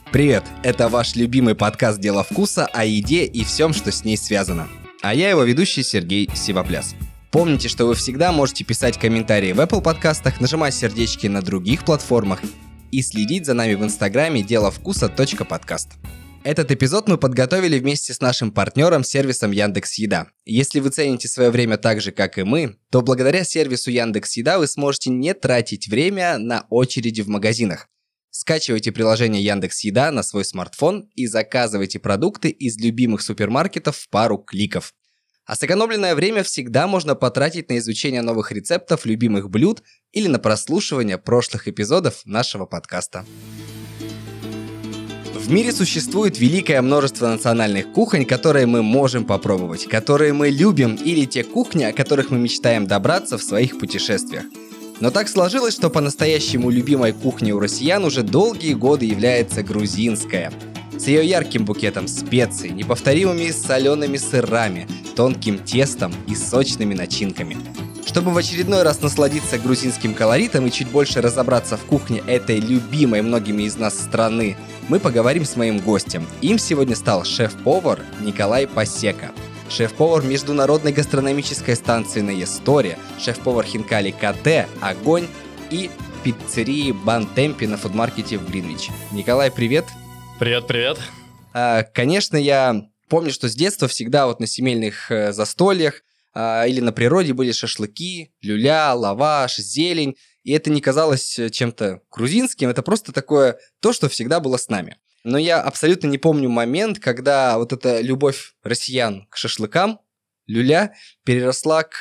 Привет, это ваш любимый подкаст «Дело вкуса» о еде и всем, что с ней связано. А я его ведущий Сергей Сивопляс. Помните, что вы всегда можете писать комментарии в Apple подкастах, нажимать сердечки на других платформах и следить за нами в инстаграме деловкуса.подкаст. Этот эпизод мы подготовили вместе с нашим партнером сервисом Яндекс.Еда. Если вы цените свое время так же, как и мы, то благодаря сервису Яндекс.Еда вы сможете не тратить время на очереди в магазинах. Скачивайте приложение Яндекс.Еда на свой смартфон и заказывайте продукты из любимых супермаркетов в пару кликов. А сэкономленное время всегда можно потратить на изучение новых рецептов любимых блюд или на прослушивание прошлых эпизодов нашего подкаста. В мире существует великое множество национальных кухонь, которые мы можем попробовать, которые мы любим, или те кухни, о которых мы мечтаем добраться в своих путешествиях. Но так сложилось, что по-настоящему любимой кухней у россиян уже долгие годы является грузинская. С ее ярким букетом специй, неповторимыми солеными сырами, тонким тестом и сочными начинками. Чтобы в очередной раз насладиться грузинским колоритом и чуть больше разобраться в кухне этой любимой многими из нас страны, мы поговорим с моим гостем. Им сегодня стал шеф-повар Николай Пасека. Шеф-повар международной гастрономической станции на Есторе, шеф-повар Хинкали КТ «Огонь» и пиццерии Бантемпи на фудмаркете в Гринвич. Николай, привет! Привет! Конечно, я помню, что с детства всегда вот на семейных застольях или на природе были шашлыки, люля, лаваш, зелень, и это не казалось чем-то грузинским, это просто такое то, что всегда было с нами. Но я абсолютно не помню момент, когда вот эта любовь россиян к шашлыкам, люля, переросла в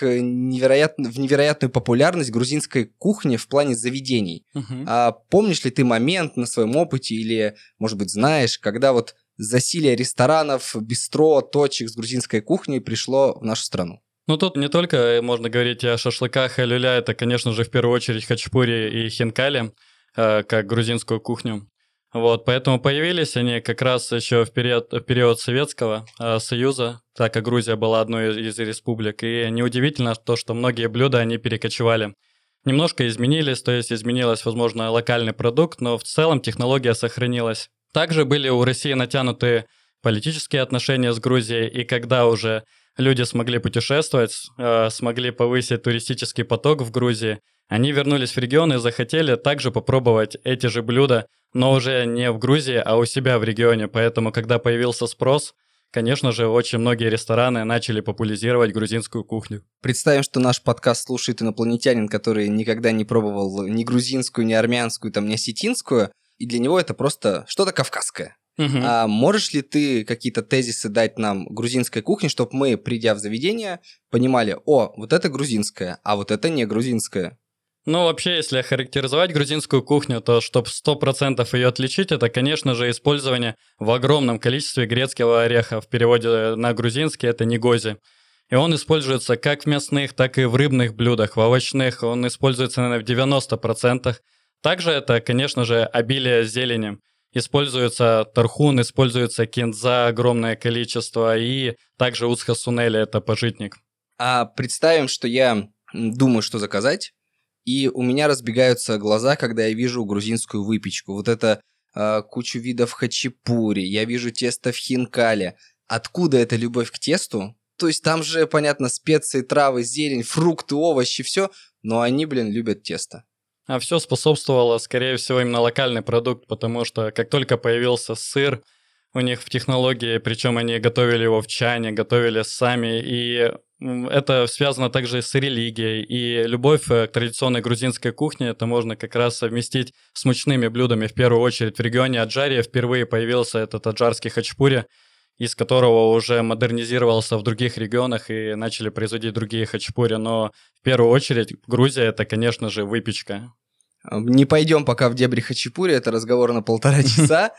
невероятную популярность грузинской кухни в плане заведений. Помнишь ли ты момент на своем опыте или, может быть, знаешь, когда вот засилие ресторанов, бистро, точек с грузинской кухней пришло в нашу страну? Ну, тут не только можно говорить о шашлыках и люля, это, конечно же, в первую очередь хачапури и хинкали, как грузинскую кухню. Вот, поэтому появились они как раз еще в период Советского Союза, так как Грузия была одной из республик, и неудивительно то, что многие блюда они перекочевали. Немножко изменились, то есть изменилось, возможно, локальный продукт, но в целом технология сохранилась. Также были у России натянуты политические отношения с Грузией, и когда уже люди смогли путешествовать, смогли повысить туристический поток в Грузии, они вернулись в регион и захотели также попробовать эти же блюда, но уже не в Грузии, а у себя в регионе. Поэтому, когда появился спрос, конечно же, очень многие рестораны начали популяризировать грузинскую кухню. Представим, что наш подкаст слушает инопланетянин, который никогда не пробовал ни грузинскую, ни армянскую, ни осетинскую, и для него это просто что-то кавказское. А можешь ли ты какие-то тезисы дать нам грузинской кухни, чтобы мы, придя в заведение, понимали, вот это грузинское, а вот это не грузинское? Ну, вообще, если охарактеризовать грузинскую кухню, то чтобы 100% ее отличить, это, конечно же, использование в огромном количестве грецкого ореха. В переводе на грузинский это негози. И он используется как в мясных, так и в рыбных блюдах, в овощных. Он используется, наверное, в 90%. Также это, конечно же, обилие зелени. Используется тархун, используется кинза, огромное количество, и также уцха-сунели, это пажитник. А представим, что я думаю, что заказать, и у меня разбегаются глаза, когда я вижу грузинскую выпечку. Вот это кучу видов хачапури, я вижу тесто в хинкале. Откуда эта любовь к тесту? То есть там же, понятно, специи, травы, зелень, фрукты, овощи, все, но они, любят тесто. А все способствовало, скорее всего, именно локальный продукт, потому что как только появился сыр, у них в технологии, причем они готовили его в чане, готовили сами, и это связано также с религией, и любовь к традиционной грузинской кухне это можно как раз совместить с мучными блюдами. В первую очередь в регионе Аджария впервые появился этот аджарский хачапури, из которого уже модернизировался в других регионах и начали производить другие хачапури, но в первую очередь Грузия это, конечно же, выпечка. Не пойдем пока в дебри хачапури, это разговор на 1,5 часа.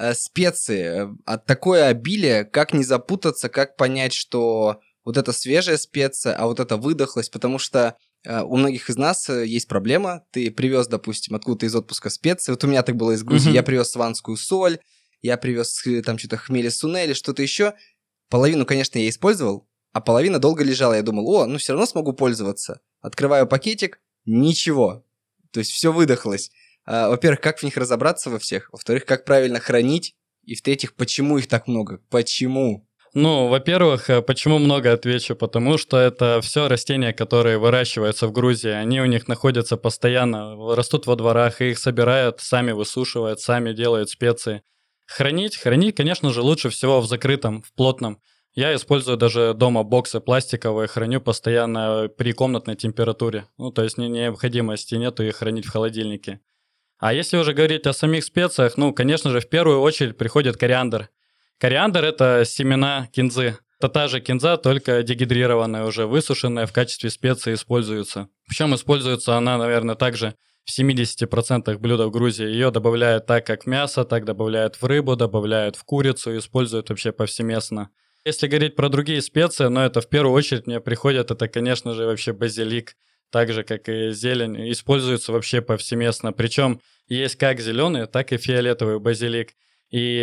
Специи, такое обилие, как не запутаться, как понять, что вот это свежая специя, а вот это выдохлась, потому что у многих из нас есть проблема. Ты привез, допустим, откуда-то из отпуска специи. Вот у меня так было из Грузии. Я привез сванскую соль, я привез там что-то хмели-сунели, что-то еще. Половину, конечно, я использовал, а половина долго лежала. Я думал, все равно смогу пользоваться. Открываю пакетик, ничего. То есть все выдохлось. Во-первых, как в них разобраться во всех? Во-вторых, как правильно хранить? И в-третьих, почему их так много? Почему? Ну, во-первых, почему много отвечу? Потому что это все растения, которые выращиваются в Грузии. Они у них находятся постоянно, растут во дворах, и их собирают, сами высушивают, сами делают специи. Хранить, конечно же, лучше всего в закрытом, в плотном. Я использую даже дома боксы пластиковые, храню постоянно при комнатной температуре. Ну, то есть необходимости нету их хранить в холодильнике. А если уже говорить о самих специях, ну, конечно же, в первую очередь приходит кориандр. Кориандр – это семена кинзы. Это та же кинза, только дегидрированная, уже высушенная, в качестве специи используется. Причем используется она, наверное, также в 70% блюда в Грузии. Ее добавляют так, как в мясо, так добавляют в рыбу, добавляют в курицу, используют вообще повсеместно. Если говорить про другие специи, но это в первую очередь мне приходит, это, конечно же, вообще базилик. Так же, как и зелень, используется вообще повсеместно. Причем есть как зеленый, так и фиолетовый базилик. И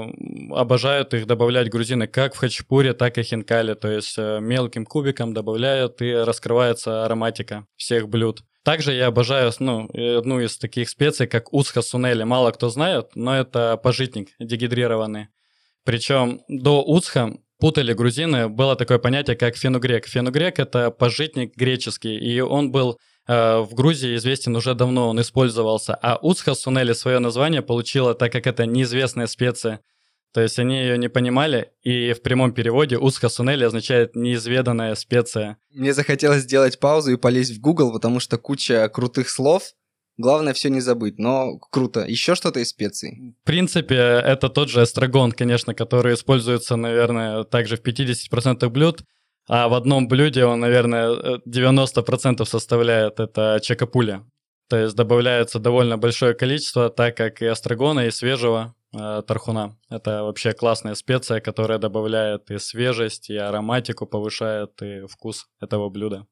обожают их добавлять грузины как в хачапури, так и хинкали. То есть мелким кубиком добавляют, и раскрывается ароматика всех блюд. Также я обожаю одну из таких специй, как уцха сунели. Мало кто знает, но это пажитник дегидрированный. Причем до уцха путали грузины, было такое понятие, как фенугрек. Фенугрек – это пажитник греческий, и он был в Грузии известен уже давно, он использовался. А уцха сунели свое название получила, так как это неизвестная специя. То есть они ее не понимали, и в прямом переводе уцха сунели означает «неизведанная специя». Мне захотелось сделать паузу и полезть в Google, потому что куча крутых слов. Главное все не забыть, но круто. Еще что-то из специй? В принципе, это тот же эстрагон, конечно, который используется, наверное, также в 50% блюд. А в одном блюде он, наверное, 90% составляет, это чакапуля. То есть добавляется довольно большое количество, так как и эстрагона, и свежего тархуна. Это вообще классная специя, которая добавляет и свежесть, и ароматику повышает, и вкус этого блюда.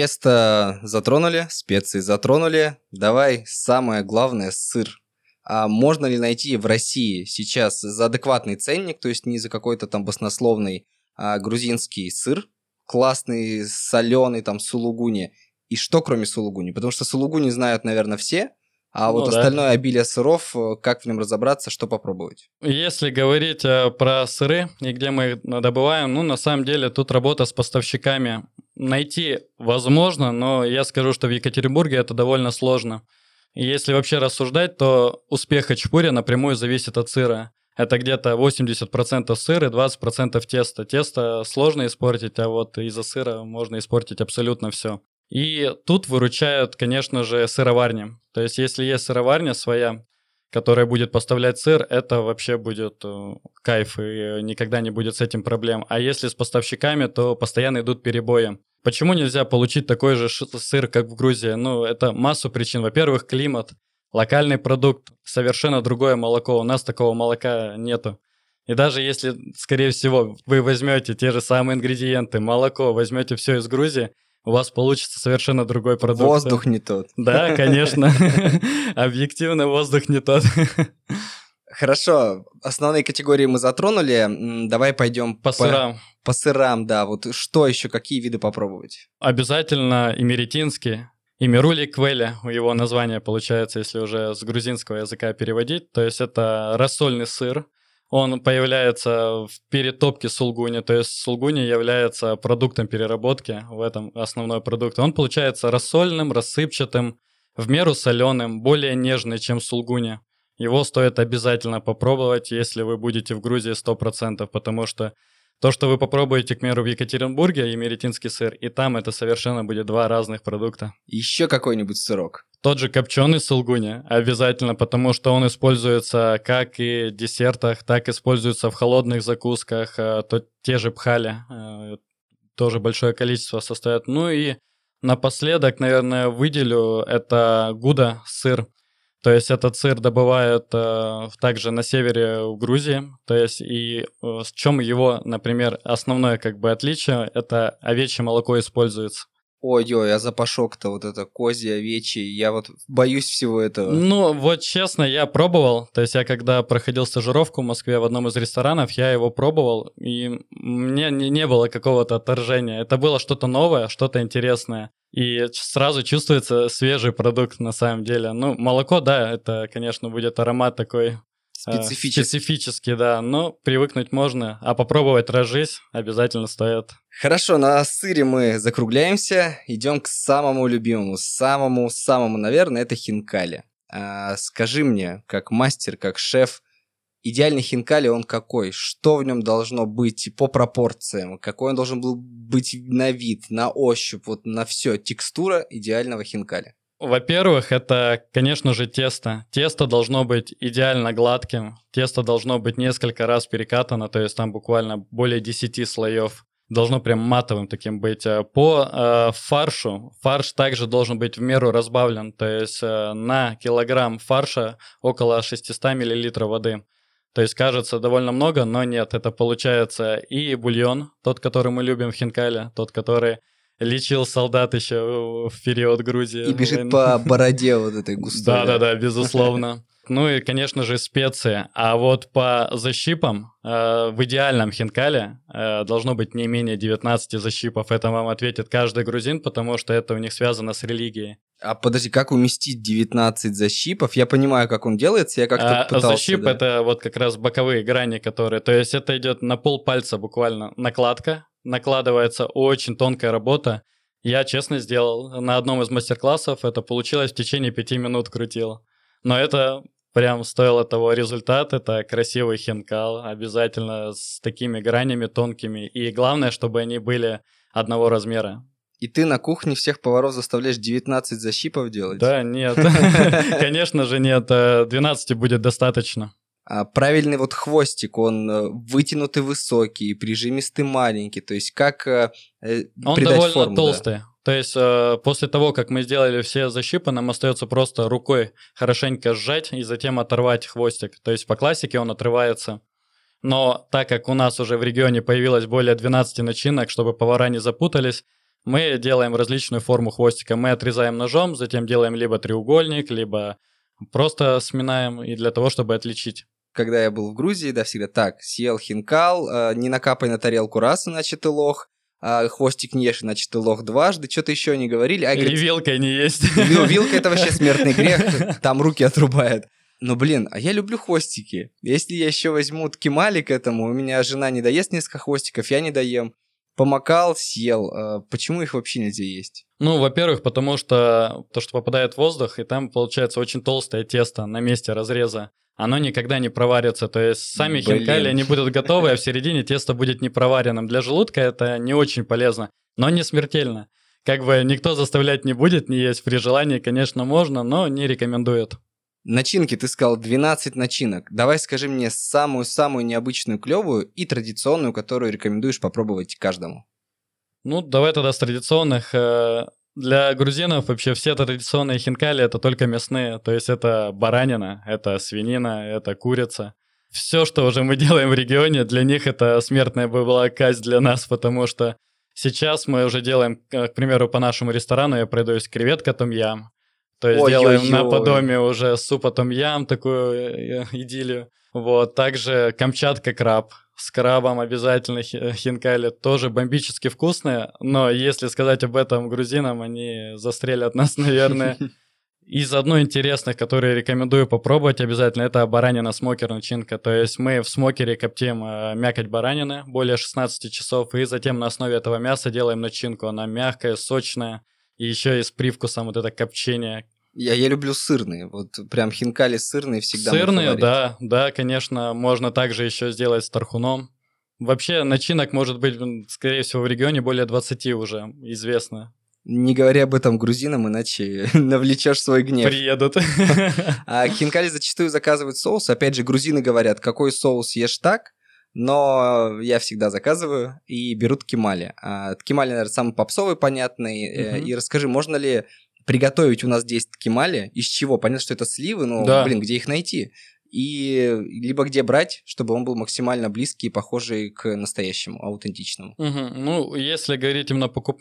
Тесто затронули, специи затронули. Давай самое главное – сыр. А можно ли найти в России сейчас за адекватный ценник, то есть не за какой-то там баснословный грузинский сыр, классный, соленый, там, сулугуни. И что, кроме сулугуни? Потому что сулугуни знают, наверное, все, а вот остальное обилие сыров, как в нем разобраться, что попробовать? Если говорить про сыры и где мы их добываем, на самом деле тут работа с поставщиками. Найти возможно, но я скажу, что в Екатеринбурге это довольно сложно. И если вообще рассуждать, то успех хачапури напрямую зависит от сыра. Это где-то 80% сыр и 20% теста. Тесто сложно испортить, а вот из-за сыра можно испортить абсолютно все. И тут выручают, конечно же, сыроварни. То есть если есть сыроварня своя, которая будет поставлять сыр, это вообще будет кайф, и никогда не будет с этим проблем. А если с поставщиками, то постоянно идут перебои. Почему нельзя получить такой же сыр, как в Грузии? Это массу причин. Во-первых, климат. Локальный продукт, совершенно другое молоко. У нас такого молока нету. И даже если, скорее всего, вы возьмете те же самые ингредиенты, молоко, возьмете все из Грузии, у вас получится совершенно другой продукт. Воздух не тот. Да, конечно. Объективно воздух не тот. Хорошо, основные категории мы затронули. Давай пойдем по сырам. По сырам, да. Вот что еще, какие виды попробовать? Обязательно имеретинский. Имирули квеля, его название получается, если уже с грузинского языка переводить. То есть это рассольный сыр. Он появляется в перетопке сулгуни, то есть сулгуни является продуктом переработки, в этом основной продукт. Он получается рассольным, рассыпчатым, в меру соленым, более нежный, чем сулгуни. Его стоит обязательно попробовать, если вы будете в Грузии 100%, потому что то, что вы попробуете, к примеру, в Екатеринбурге, имеретинский сыр, и там это совершенно будет два разных продукта. Еще какой-нибудь сырок? Тот же копченый сулгуни обязательно, потому что он используется как и в десертах, так и используется в холодных закусках, те же пхали, тоже большое количество состоят. И напоследок, наверное, выделю, это гуда сыр. То есть этот сыр добывают также на севере в Грузии. То есть и в чем его, например, основное отличие, это овечье молоко используется. Ой-ой, а запашок-то вот это козий, овечий, я вот боюсь всего этого. Ну, вот честно, я пробовал, то есть я когда проходил стажировку в Москве в одном из ресторанов, я его пробовал, и мне не было какого-то отторжения. Это было что-то новое, что-то интересное, и сразу чувствуется свежий продукт на самом деле. Ну, молоко, да, это, конечно, будет аромат такой специфический, да, но привыкнуть можно, а попробовать разжись обязательно стоит. Хорошо, на сыре мы закругляемся, идем к самому любимому, самому, наверное, это хинкали. Скажи мне, как мастер, как шеф, идеальный хинкали он какой? Что в нем должно быть по пропорциям? Какой он должен был быть на вид, на ощупь, вот на все, текстура идеального хинкали? Во-первых, это, конечно же, тесто. Тесто должно быть идеально гладким, тесто должно быть несколько раз перекатано, то есть там буквально более 10 слоев. Должно прям матовым таким быть. По фаршу, фарш также должен быть в меру разбавлен, то есть на килограмм фарша около 600 мл воды. То есть кажется довольно много, но нет, это получается и бульон, тот, который мы любим в хинкали, тот, который лечил солдат еще в период Грузии. И бежит по бороде вот этой густой. Да, безусловно. Ну и, конечно же, специи. А вот по защипам в идеальном хинкале должно быть не менее 19 защипов. Это вам ответит каждый грузин, потому что это у них связано с религией. А подожди, как уместить 19 защипов? Я понимаю, как он делается, я как-то пытался. Защип это вот как раз боковые грани, которые... То есть это идет на полпальца буквально накладка. Накладывается очень тонкая работа. Я честно сделал на одном из мастер-классов, это получилось в течение 5 минут крутил. Но это прям стоило того результат, это красивый хинкал, обязательно с такими гранями тонкими. И главное, чтобы они были одного размера. И ты на кухне всех поваров заставляешь 19 защипов делать? Да, нет, конечно же нет, 12 будет достаточно. Правильный вот хвостик, он вытянутый высокий, прижимистый маленький, то есть как он придать довольно форму, толстый, да? То есть после того, как мы сделали все защипы, нам остается просто рукой хорошенько сжать и затем оторвать хвостик, то есть по классике он отрывается. Но так как у нас уже в регионе появилось более 12 начинок, чтобы повара не запутались, мы делаем различную форму хвостика. Мы отрезаем ножом, затем делаем либо треугольник, либо просто сминаем, и для того, чтобы отличить. Когда я был в Грузии, да, всегда так, съел хинкал, не накапай на тарелку раз, иначе ты лох, хвостик не ешь, иначе ты лох дважды, что-то еще не говорили. И вилкой не есть. Вилка — это вообще смертный грех, там руки отрубает. Но, блин, а я люблю хвостики. Если я еще возьму ткемали к этому, у меня жена не доест несколько хвостиков, я не доем. Помакал, съел. Почему их вообще нельзя есть? Ну, во-первых, потому что то, что попадает в воздух, и там получается очень толстое тесто на месте разреза. Оно никогда не проварится, то есть сами хинкали, они будут готовы, а в середине тесто будет не проваренным. Для желудка это не очень полезно, но не смертельно. Как бы никто заставлять не будет, не есть при желании, конечно, можно, но не рекомендуют. Начинки, ты сказал 12 начинок. Давай скажи мне самую-самую необычную, клевую и традиционную, которую рекомендуешь попробовать каждому. Ну, давай тогда с традиционных. Для грузинов вообще все традиционные хинкали это только мясные, то есть это баранина, это свинина, это курица. Все, что уже мы делаем в регионе, для них это смертная была казнь для нас, потому что сейчас мы уже делаем, к примеру, по нашему ресторану я продаюсь креветка том-ям, то есть делаем наподобие уже супа том-ям, такую идиллию. Вот, также Камчатка краб. С крабом обязательно хинкали, тоже бомбически вкусные, но если сказать об этом грузинам, они застрелят нас, наверное. Из одной интересных, которые рекомендую попробовать обязательно, это баранина смокер начинка. То есть мы в смокере коптим мякоть баранины более 16 часов, и затем на основе этого мяса делаем начинку. Она мягкая, сочная, и еще и с привкусом вот это копчение. Я люблю сырные, вот прям хинкали сырные всегда. Сырные, да, конечно, можно также еще сделать с тархуном. Вообще начинок может быть, скорее всего, в регионе более 20 уже известно. Не говори об этом грузинам, иначе навлечешь свой гнев. Приедут. А хинкали зачастую заказывают соус. Опять же, грузины говорят, какой соус ешь так, но я всегда заказываю и беру ткемали. Ткемали, наверное, самый попсовый, понятный. И расскажи, можно ли приготовить у нас 10 ткемали, из чего? Понятно, что это сливы, но, да. Где их найти? И либо где брать, чтобы он был максимально близкий и похожий к настоящему, аутентичному. Ну, если говорить именно покупной,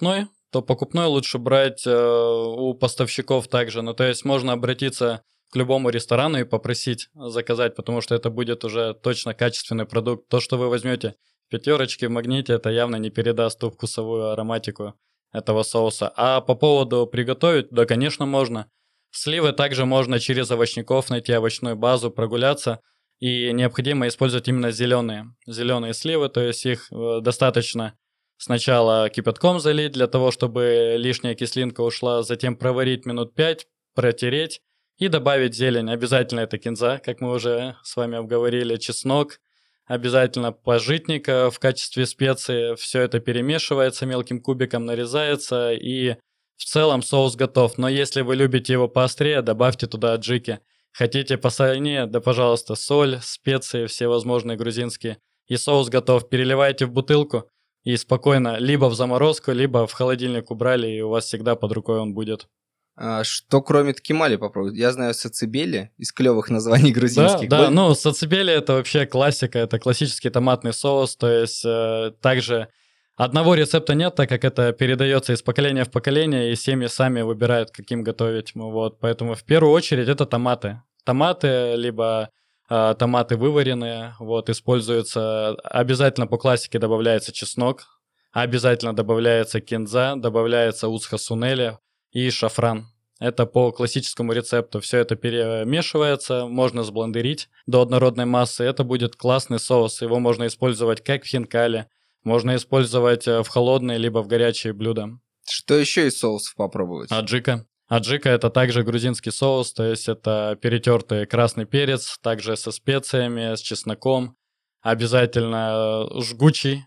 то покупной лучше брать у поставщиков также. Ну, то есть можно обратиться к любому ресторану и попросить заказать, потому что это будет уже точно качественный продукт. То, что вы возьмете в пятерочке, в магните, это явно не передаст ту вкусовую ароматику этого соуса. А по поводу приготовить, да, конечно, можно. Сливы также можно через овощников найти овощную базу, прогуляться. И необходимо использовать именно зеленые сливы, то есть их достаточно сначала кипятком залить для того, чтобы лишняя кислинка ушла, затем проварить минут 5, протереть и добавить зелень. Обязательно это кинза, как мы уже с вами обговорили, чеснок, обязательно пажитник в качестве специи. Все это перемешивается, мелким кубиком нарезается, и в целом соус готов. Но если вы любите его поострее, добавьте туда аджики. Хотите посольнее, да пожалуйста, соль, специи всевозможные грузинские. И соус готов. Переливайте в бутылку и спокойно либо в заморозку, либо в холодильник убрали, и у вас всегда под рукой он будет. Что кроме ткемали попробовать? Я знаю сацебели из клевых названий грузинских. Да, ну сацебели это вообще классика, это классический томатный соус, то есть также одного рецепта нет, так как это передается из поколения в поколение, и семьи сами выбирают, каким готовить. Вот, поэтому в первую очередь это томаты. Томаты, либо томаты вываренные, вот, используются, обязательно по классике добавляется чеснок, обязательно добавляется кинза, добавляется уцха-сунели и шафран. Это по классическому рецепту. Все это перемешивается, можно сблендерить до однородной массы. Это будет классный соус. Его можно использовать как в хинкали, можно использовать в холодные либо в горячие блюда. Что еще из соусов попробовать? Аджика. Аджика это также грузинский соус, то есть это перетертый красный перец, также со специями, с чесноком. Обязательно жгучий,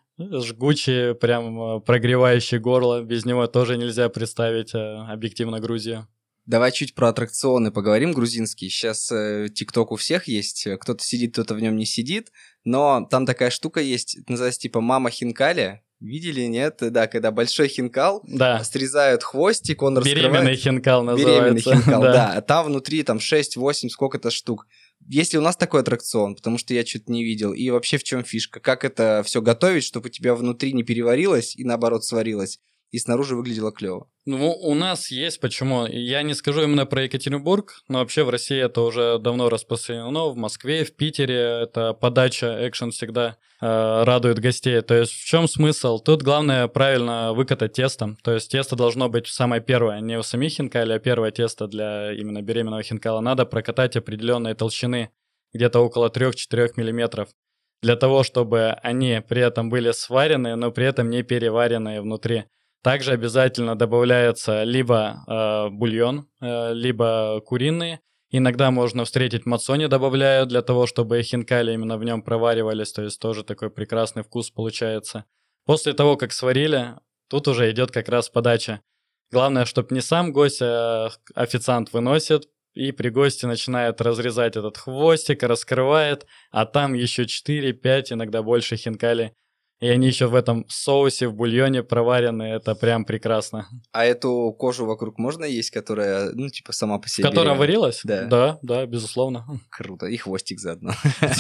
прям прогревающий горло. Без него тоже нельзя представить объективно Грузию. Давай чуть про аттракционы поговорим грузинские. Сейчас ТикТок у всех есть, кто-то сидит, кто-то в нем не сидит, но там такая штука есть, называется типа «Мама Хинкали». Видели, нет? Да, когда большой хинкал, да. Срезают хвостик, он раскрывается. Беременный хинкал называется. Беременный хинкал, да. А там внутри там 6-8, сколько-то штук. Есть ли у нас такой аттракцион? Потому что я что-то не видел. И вообще в чем фишка? Как это все готовить, чтобы у тебя внутри не переварилось и наоборот сварилось? И снаружи выглядело клево. Ну, у нас есть, почему? Я не скажу именно про Екатеринбург, но вообще в России это уже давно распространено. В Москве, в Питере это подача, экшен всегда радует гостей. То есть в чем смысл? Тут главное правильно выкатать тесто. То есть тесто должно быть самое первое, не у самих хинкали, а первое тесто для именно беременного хинкала. Надо прокатать определенной толщины, где-то около 3-4 миллиметров, для того, чтобы они при этом были сварены, но при этом не переваренные внутри. Также обязательно добавляется либо бульон, либо куриные. Иногда можно встретить мацони добавляют для того, чтобы хинкали именно в нем проваривались. То есть тоже такой прекрасный вкус получается. После того, как сварили, тут уже идет как раз подача. Главное, чтобы не сам гость, а официант выносит. И при гости начинает разрезать этот хвостик, раскрывает. А там еще 4-5, иногда больше хинкали. И они еще в этом соусе, в бульоне проварены, это прям прекрасно. А эту кожу вокруг можно есть, которая, ну, типа, сама по себе? Которая варилась? Да. Да, безусловно. Круто, и хвостик заодно.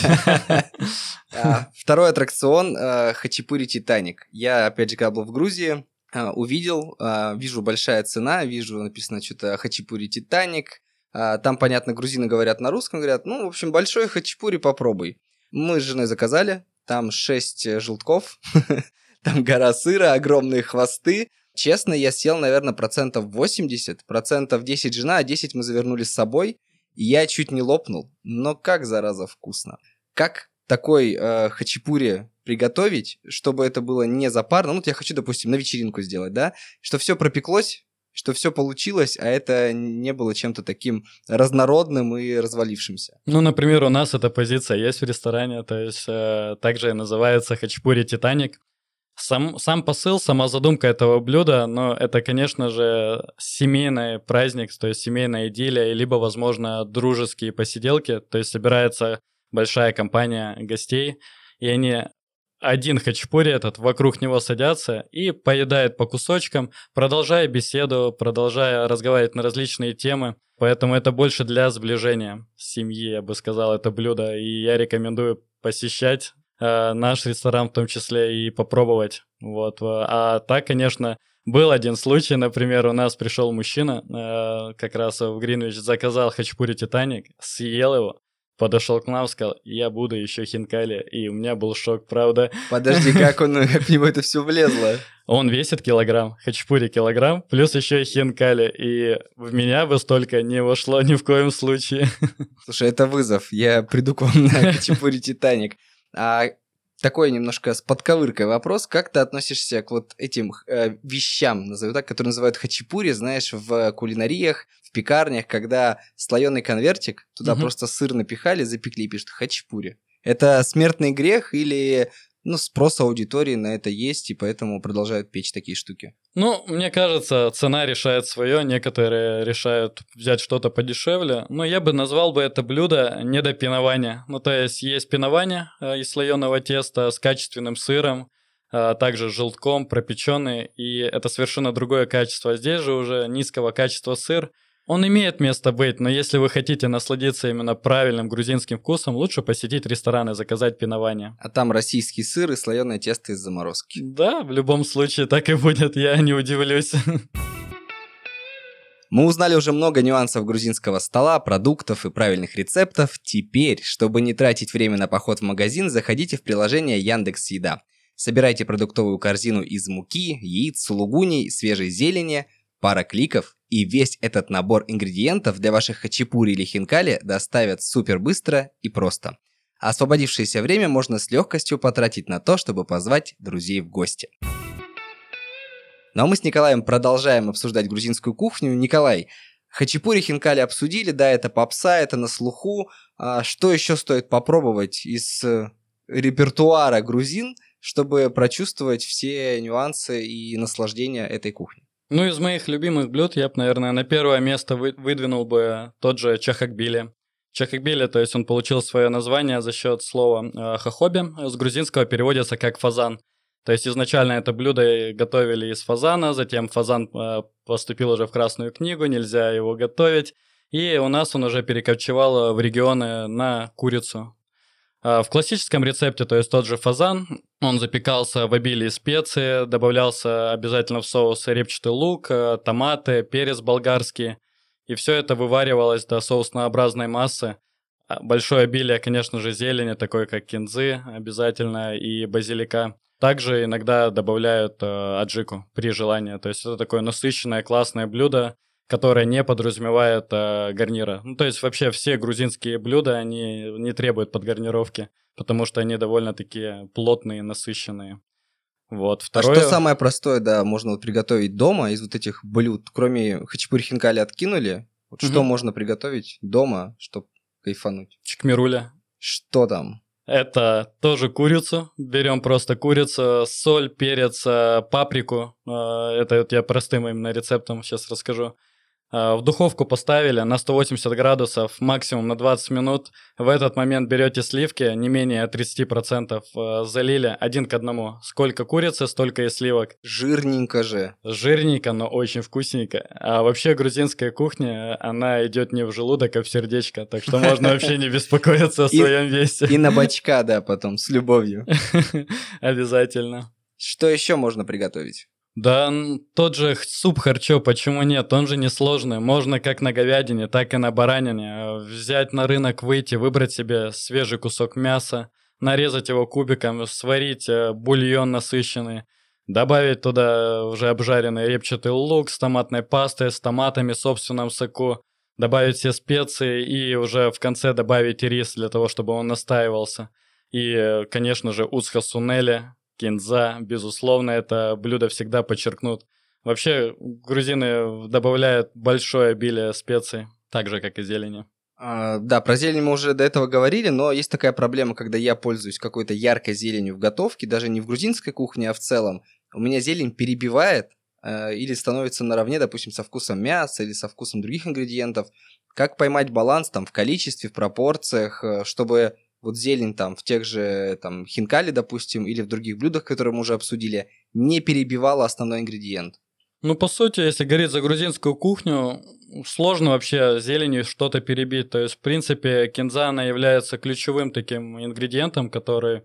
Второй аттракцион — хачапури Титаник. Я, опять же, когда был в Грузии, увидел, вижу большая цена, вижу написано что-то хачапури Титаник. Там, понятно, грузины говорят на русском, говорят, ну, в общем, большой хачапури попробуй. Мы с женой заказали. Там 6 желтков, там гора сыра, огромные хвосты. Честно, я съел, наверное, 80%, 10% жена, а 10% мы завернули с собой. И я чуть не лопнул. Но как, зараза, вкусно. Как такой хачапури приготовить, чтобы это было не запарно? Ну, вот я хочу, допустим, на вечеринку сделать, да? Что все пропеклось, что все получилось, а это не было чем-то таким разнородным и развалившимся. Ну, например, у нас эта позиция есть в ресторане, то есть также называется хачапури Титаник. Сам посыл, сама задумка этого блюда, но это, конечно же, семейный праздник, то есть семейная идиллия, либо, возможно, дружеские посиделки, то есть собирается большая компания гостей, и они... Один хачапури этот, вокруг него садятся и поедают по кусочкам, продолжая беседу, продолжая разговаривать на различные темы. Поэтому это больше для сближения семьи, я бы сказал, это блюдо. И я рекомендую посещать наш ресторан в том числе и попробовать. Вот. А так, конечно, Был один случай, например, у нас пришел мужчина, как раз в Гринвич, заказал хачапури Титаник, съел его, подошел к нам, сказал, я буду еще хинкали, и у меня был шок, правда. Подожди, как в него это все влезло? Он весит килограмм, хачапури килограмм, плюс еще и хинкали, и в меня бы столько не вошло ни в коем случае. Слушай, это вызов, я приду к вам на хачапури Титаник. А такой немножко с подковыркой вопрос, как ты относишься к вот этим вещам, назову так, которые называют хачапури, знаешь, в кулинариях, в пекарнях, когда слоеный конвертик, туда просто сыр напихали, запекли и пишут хачапури. Это смертный грех или спрос аудитории на это есть, и поэтому продолжают печь такие штуки? Мне кажется, цена решает свое. Некоторые решают взять что-то подешевле. Но я бы назвал бы это блюдо недопинование. То есть пинование из слоеного теста с качественным сыром, также желтком пропеченный, и это совершенно другое качество. Здесь же уже низкого качества сыр. Он имеет место быть, но если вы хотите насладиться именно правильным грузинским вкусом, лучше посетить ресторан и заказать пинование. А там российский сыр и слоеное тесто из заморозки. Да, в любом случае так и будет, я не удивлюсь. Мы узнали уже много нюансов грузинского стола, продуктов и правильных рецептов. Теперь, чтобы не тратить время на поход в магазин, заходите в приложение Яндекс.Еда. Собирайте продуктовую корзину из муки, яиц, сулугуни, свежей зелени, пара кликов, и весь этот набор ингредиентов для ваших хачапури или хинкали доставят супер быстро и просто. А освободившееся время можно с легкостью потратить на то, чтобы позвать друзей в гости. Ну а мы с Николаем продолжаем обсуждать грузинскую кухню. Николай, хачапури, хинкали обсудили, да, это попса, это на слуху. А что еще стоит попробовать из репертуара грузин, чтобы прочувствовать все нюансы и наслаждения этой кухни? Из моих любимых блюд я бы, наверное, на первое место выдвинул бы тот же чахакбили. Чахакбили, то есть он получил свое название за счет слова хахоби, с грузинского переводится как фазан. То есть изначально это блюдо готовили из фазана, затем фазан поступил уже в Красную книгу, нельзя его готовить, и у нас он уже перекочевал в регионы на курицу. В классическом рецепте, то есть тот же фазан, он запекался в обилии специй, добавлялся обязательно в соус репчатый лук, томаты, перец болгарский, и все это вываривалось до соуснообразной массы. Большое обилие, конечно же, зелени, такой как кинзы обязательно и базилика. Также иногда добавляют аджику при желании, то есть это такое насыщенное, классное блюдо, которое не подразумевает гарнира. То есть вообще все грузинские блюда, они не требуют подгарнировки, потому что они довольно такие плотные, насыщенные. Второе... А что самое простое, можно приготовить дома из вот этих блюд? Кроме хачапури, хинкали откинули, что можно приготовить дома, чтобы кайфануть? Чикмируля. Что там? Это тоже курицу. Берем просто курицу, соль, перец, паприку. Это я простым именно рецептом сейчас расскажу. В духовку поставили на 180 градусов, максимум на 20 минут. В этот момент берете сливки, не менее 30%, залили 1 к 1. Сколько курицы, столько и сливок. Жирненько же. Жирненько, но очень вкусненько. А вообще грузинская кухня, она идет не в желудок, а в сердечко. Так что можно вообще не беспокоиться о своем весе. И на бочка, потом, с любовью. Обязательно. Что еще можно приготовить? Да, тот же суп харчо, почему нет? Он же несложный. Можно как на говядине, так и на баранине. Взять на рынок, выйти, выбрать себе свежий кусок мяса, нарезать его кубиком, сварить бульон насыщенный, добавить туда уже обжаренный репчатый лук с томатной пастой, с томатами в собственном соку, добавить все специи и уже в конце добавить рис для того, чтобы он настаивался. И, конечно же, уцха сунели, кинза, безусловно, это блюдо всегда подчеркнут. Вообще, грузины добавляют большое обилие специй, так же, как и зелени. Да, про зелень мы уже до этого говорили, но есть такая проблема, когда я пользуюсь какой-то яркой зеленью в готовке, даже не в грузинской кухне, а в целом. У меня зелень перебивает или становится наравне, допустим, со вкусом мяса или со вкусом других ингредиентов. Как поймать баланс в количестве, в пропорциях, чтобы... Вот зелень в тех же хинкали, допустим, или в других блюдах, которые мы уже обсудили, не перебивала основной ингредиент. По сути, если говорить за грузинскую кухню, сложно вообще зеленью что-то перебить. То есть, в принципе, кинза, она является ключевым таким ингредиентом, который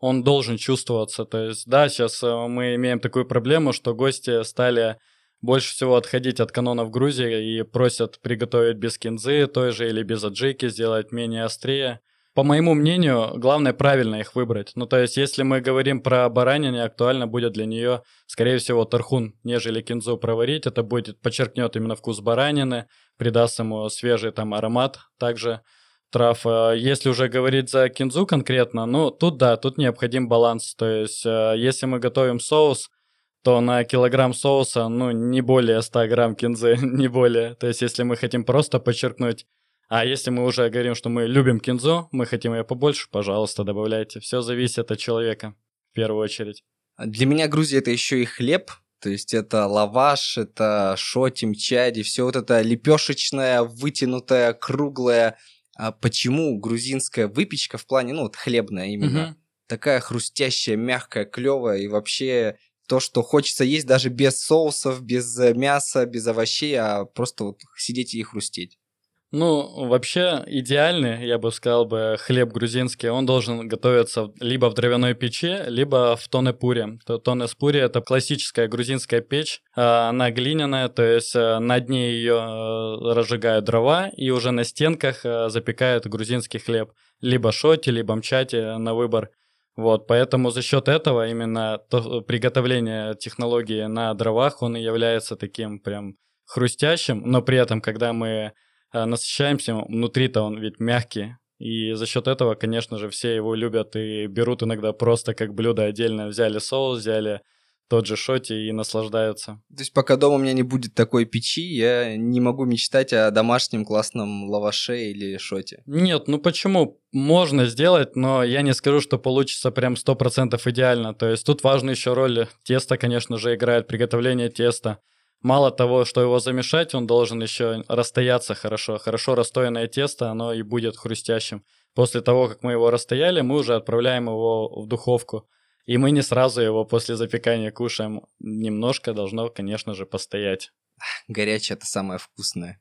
он должен чувствоваться. То есть, да, сейчас мы имеем такую проблему, что гости стали больше всего отходить от канонов Грузии и просят приготовить без кинзы той же или без аджики, сделать менее острее. По моему мнению, главное правильно их выбрать. Ну, то есть, если мы говорим про баранину, актуально будет для нее, скорее всего, тархун, нежели кинзу проварить. Это подчеркнет именно вкус баранины, придаст ему свежий там аромат также трав. Если уже говорить за кинзу конкретно, ну, тут да, тут необходим баланс. То есть, если мы готовим соус, то на килограмм соуса, ну, не более 100 грамм кинзы, не более. То есть, если мы хотим просто подчеркнуть. А если мы уже говорим, что мы любим кинзу, мы хотим ее побольше, пожалуйста, добавляйте. Все зависит от человека, в первую очередь. Для меня Грузия – это еще и хлеб. То есть это лаваш, это шоти, мчади, все вот это лепешечное, вытянутое, круглое. А почему грузинская выпечка в плане, ну вот хлебная именно, такая хрустящая, мягкая, клевая и вообще то, что хочется есть даже без соусов, без мяса, без овощей, а просто вот сидеть и хрустеть? Ну, вообще идеальный, я бы сказал бы, хлеб грузинский, он должен готовиться либо в дровяной печи, либо в тонепуре. Тонес-пури – это классическая грузинская печь, она глиняная, то есть на дне ее разжигают дрова и уже на стенках запекают грузинский хлеб. Либо шоти, либо мчати на выбор. Вот, поэтому за счет этого именно приготовление технологии на дровах, он и является таким прям хрустящим, но при этом, когда мы насыщаемся, внутри-то он ведь мягкий, и за счет этого, конечно же, все его любят и берут иногда просто как блюдо отдельно. Взяли соус, взяли тот же шоти и наслаждаются. То есть пока дома у меня не будет такой печи, я не могу мечтать о домашнем классном лаваше или шоте. Нет, ну почему? Можно сделать, но я не скажу, что получится прям 100% идеально. То есть тут важна еще роль теста, конечно же, играет приготовление теста. Мало того, что его замешать, он должен еще расстояться хорошо. Хорошо расстоянное тесто, оно и будет хрустящим. После того, как мы его расстояли, мы уже отправляем его в духовку. И мы не сразу его после запекания кушаем. Немножко должно, конечно же, постоять. Горячее – это самое вкусное.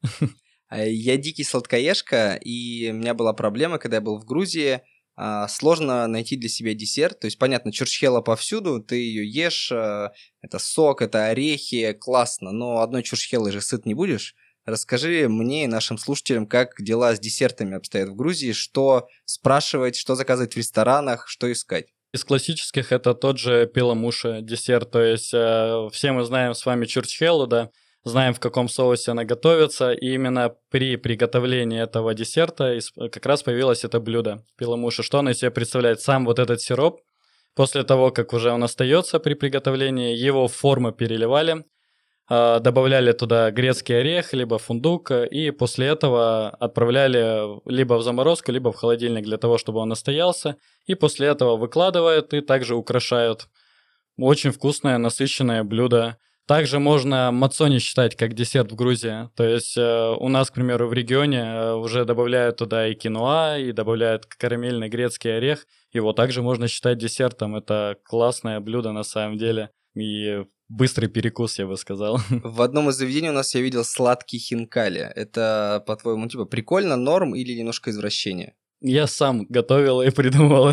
Я дикий сладкоежка, и у меня была проблема, когда я был в Грузии. Сложно найти для себя десерт. То есть, понятно, чурчхела повсюду, ты ее ешь, это сок, это орехи, классно, но одной чурчхелой же сыт не будешь. Расскажи мне и нашим слушателям, как дела с десертами обстоят в Грузии, что спрашивать, что заказывать в ресторанах, что искать. Из классических это тот же пиламуши десерт, то есть все мы знаем с вами чурчхелу, да, знаем, в каком соусе она готовится, и именно при приготовлении этого десерта как раз появилось это блюдо пиламуши. Что оно из себя представляет? Сам вот этот сироп, после того, как уже он остается при приготовлении, его в форму переливали, добавляли туда грецкий орех, либо фундук, и после этого отправляли либо в заморозку, либо в холодильник для того, чтобы он настоялся, и после этого выкладывают и также украшают. Очень вкусное, насыщенное блюдо. Также можно мацони считать как десерт в Грузии. То есть у нас, к примеру, в регионе уже добавляют туда и киноа, и добавляют карамельный грецкий орех. Его также можно считать десертом. Это классное блюдо на самом деле. И быстрый перекус, я бы сказал. В одном из заведений у нас я видел сладкий хинкали. Это, по-твоему, типа прикольно, норм или немножко извращение? Я сам готовил и придумал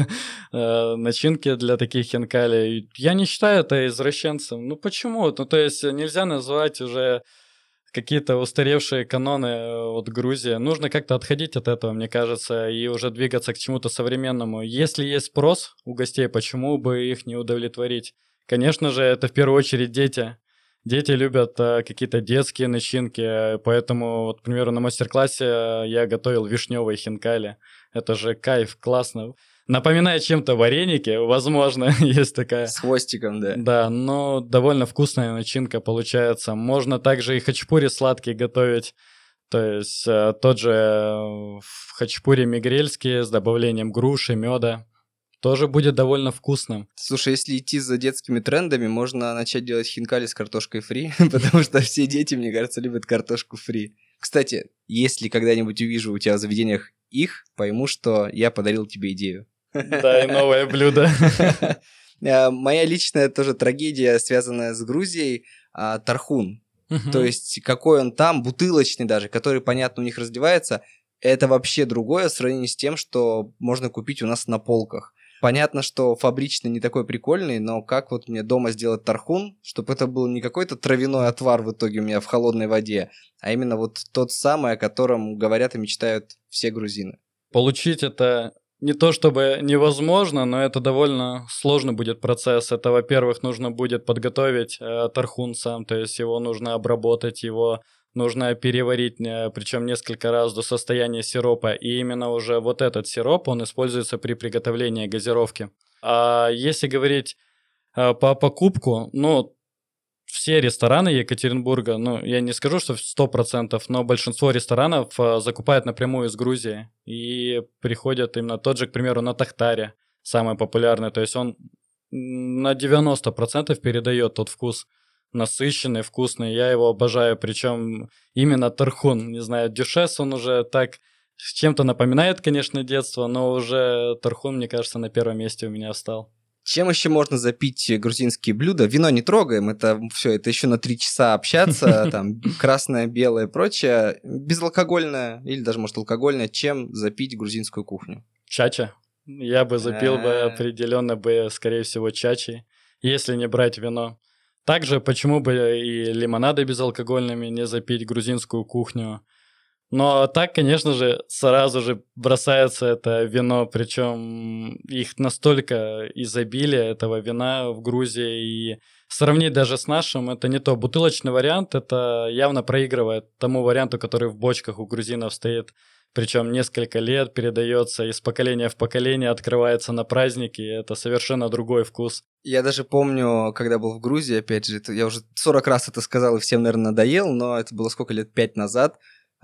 начинки для таких хинкали. Я не считаю это извращенцем. Ну почему? Ну то есть нельзя назвать уже какие-то устаревшие каноны от Грузии. Нужно как-то отходить от этого, мне кажется, и уже двигаться к чему-то современному. Если есть спрос у гостей, почему бы их не удовлетворить? Конечно же, это в первую очередь дети. Дети любят какие-то детские начинки, поэтому, вот, к примеру, на мастер-классе я готовил вишневые хинкали. Это же кайф, классно. Напоминает чем-то вареники, возможно, есть такая. С хвостиком, да. Да, но довольно вкусная начинка получается. Можно также и хачапури сладкий готовить. То есть тот же хачапури мигрельский с добавлением груши, меда. Тоже будет довольно вкусным. Слушай, если идти за детскими трендами, можно начать делать хинкали с картошкой фри, потому что все дети, мне кажется, любят картошку фри. Кстати, если когда-нибудь увижу у тебя в заведениях их, пойму, что я подарил тебе идею. Да, и новое блюдо. Моя личная тоже трагедия, связанная с Грузией, тархун. То есть какой он там, бутылочный даже, который, понятно, у них разливается, это вообще другое в сравнении с тем, что можно купить у нас на полках. Понятно, что фабричный не такой прикольный, но как вот мне дома сделать тархун, чтобы это был не какой-то травяной отвар в итоге у меня в холодной воде, а именно вот тот самый, о котором говорят и мечтают все грузины. Получить это не то чтобы невозможно, но это довольно сложный будет процесс. Это, во-первых, нужно будет подготовить тархун сам, то есть его нужно обработать, его нужно переварить, причем несколько раз до состояния сиропа. И именно уже вот этот сироп, он используется при приготовлении газировки. А если говорить по покупку, все рестораны Екатеринбурга, я не скажу, что 100%, но большинство ресторанов закупают напрямую из Грузии и приходят именно тот же, к примеру, на Тахтаре, самый популярный, то есть он на 90% передает тот вкус, насыщенный, вкусный, я его обожаю, причем именно тархун, не знаю, дюшес, он уже так чем-то напоминает, конечно, детство, но уже тархун, мне кажется, на первом месте у меня встал. Чем еще можно запить грузинские блюда? Вино не трогаем, это все, это еще на 3 часа общаться, там красное, белое и прочее. Безалкогольное или даже, может, алкогольное. Чем запить грузинскую кухню? Чача. Я бы запил бы определенно бы, скорее всего, чачей, если не брать вино. Также почему бы и лимонады безалкогольными не запить грузинскую кухню? Но так, конечно же, сразу же бросается это вино, причем их настолько изобилие этого вина в Грузии, и сравнить даже с нашим, это не то. Бутылочный вариант, это явно проигрывает тому варианту, который в бочках у грузинов стоит, причем несколько лет передается из поколения в поколение, открывается на праздники, и это совершенно другой вкус. Я даже помню, когда был в Грузии, опять же, я уже 40 раз это сказал и всем, наверное, надоел, но это было сколько лет, 5 назад,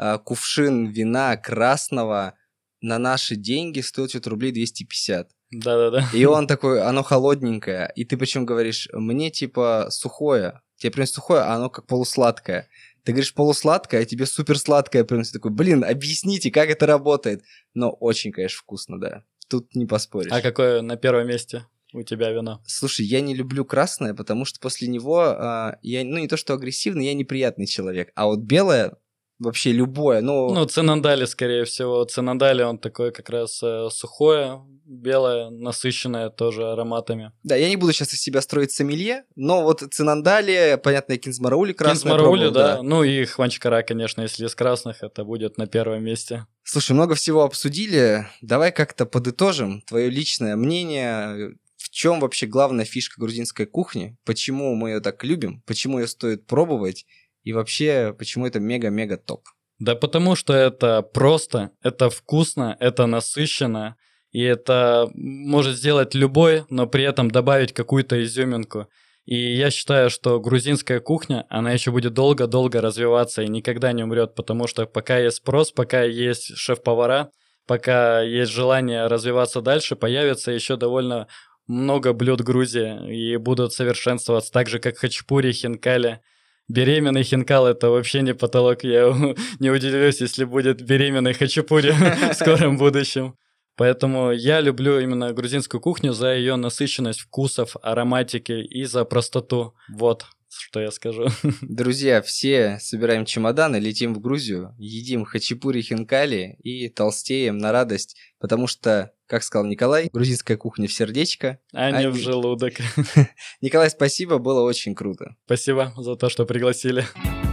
кувшин вина красного на наши деньги стоит что-то рублей 250. Да-да-да. И он такой, оно холодненькое, и ты причем говоришь, мне типа сухое, тебе приносят сухое, а оно как полусладкое. Ты говоришь полусладкое, а тебе суперсладкое приносит. Такой, объясните, как это работает. Но очень, конечно, вкусно, да. Тут не поспоришь. А какое на первом месте у тебя вино? Слушай, я не люблю красное, потому что после него я, не то что агрессивный, я неприятный человек. А вот белое вообще любое, Цинандали, скорее всего. Цинандали, он такой как раз сухое, белое, насыщенное тоже ароматами. Да, я не буду сейчас из себя строить сомелье, но вот цинандали, понятно, кинзмараули красное. Кинзмараули, да. И хванчкара, конечно, если из красных, это будет на первом месте. Слушай, много всего обсудили. Давай как-то подытожим твое личное мнение. В чем вообще главная фишка грузинской кухни? Почему мы ее так любим? Почему ее стоит пробовать? И вообще, почему это мега-мега топ? Да потому что это просто, это вкусно, это насыщенно, и это может сделать любой, но при этом добавить какую-то изюминку. И я считаю, что грузинская кухня, она еще будет долго-долго развиваться и никогда не умрет, потому что пока есть спрос, пока есть шеф-повара, пока есть желание развиваться дальше, появится еще довольно много блюд Грузии и будут совершенствоваться, так же как хачапури, хинкали. Беременный хинкал — это вообще не потолок. Я не удивлюсь, если будет беременный хачапури в скором будущем. Поэтому я люблю именно грузинскую кухню за ее насыщенность вкусов, ароматики и за простоту. Вот что я скажу. Друзья, все собираем чемоданы, летим в Грузию, едим хачапури, хинкали и толстеем на радость, потому что, как сказал Николай, грузинская кухня в сердечко, а не в желудок. Николай, спасибо, было очень круто. Спасибо за то, что пригласили.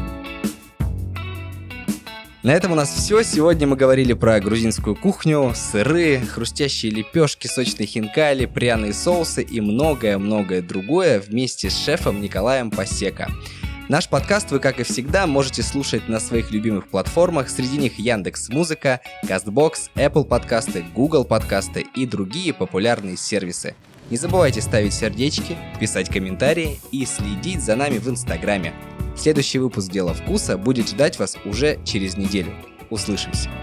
На этом у нас все. Сегодня мы говорили про грузинскую кухню, сыры, хрустящие лепешки, сочные хинкали, пряные соусы и многое-многое другое вместе с шефом Николаем Пасека. Наш подкаст вы, как и всегда, можете слушать на своих любимых платформах, среди них Яндекс.Музыка, Castbox, Apple подкасты, Google подкасты и другие популярные сервисы. Не забывайте ставить сердечки, писать комментарии и следить за нами в Инстаграме. Следующий выпуск «Дело вкуса» будет ждать вас уже через неделю. Услышимся!